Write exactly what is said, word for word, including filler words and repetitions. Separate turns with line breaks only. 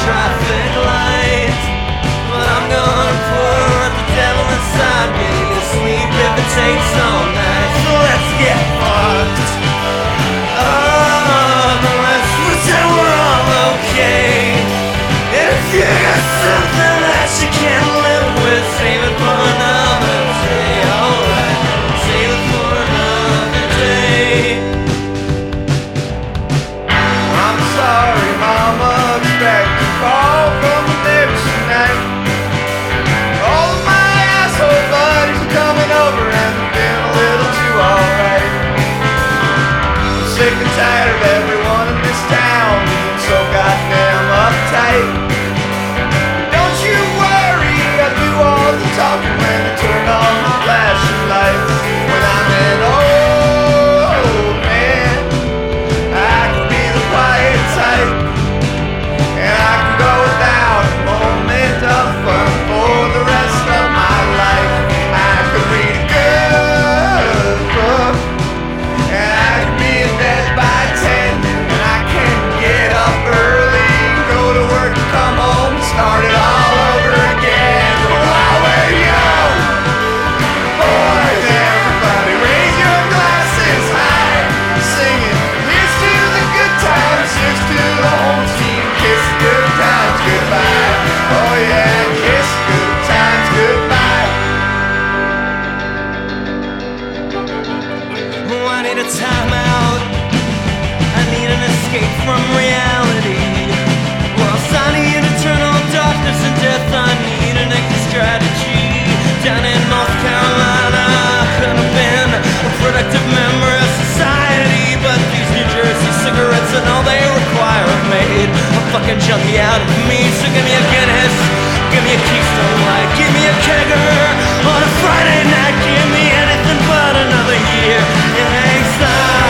traffic light. But I'm gonna put the devil inside me to sleep if it takes all night. So let's get fucked. Oh, but let's pretend we're all okay. And if you got something that you can't live with, save it for another day. Alright, save it for another day.
I'm sorry, Mama, expect a call from the neighbors tonight. All of my asshole buddies are coming over and they're being a little too alright. I'm sick and tired of everyone in this town being so goddamn uptight. Don't you worry, I do all the talking when I turn on the flashing lights. When I'm in old man, I can be the quiet type, and I can go without a moment of fun for the rest of my life. I could read a good book, and I could be in bed by ten, and I can get up early, go to work, and come home, and start it all over again. While we're young, boys, everybody raise your glasses high, singing, here's to the good times, here's to the home team, kiss the good times goodbye. Oh yeah, kiss good times goodbye.
Oh, I need a timeout. I need an escape from reality. Or else I need eternal darkness and death. I need an exit strategy. Down in North Carolina, I could have been a productive member of society, but these New Jersey cigarettes and all they require have made a fucking junkie out of me. So give me a Guinness, give me a Keystone Light, give me a kegger on a Friday night, give me anything but another year in Exile.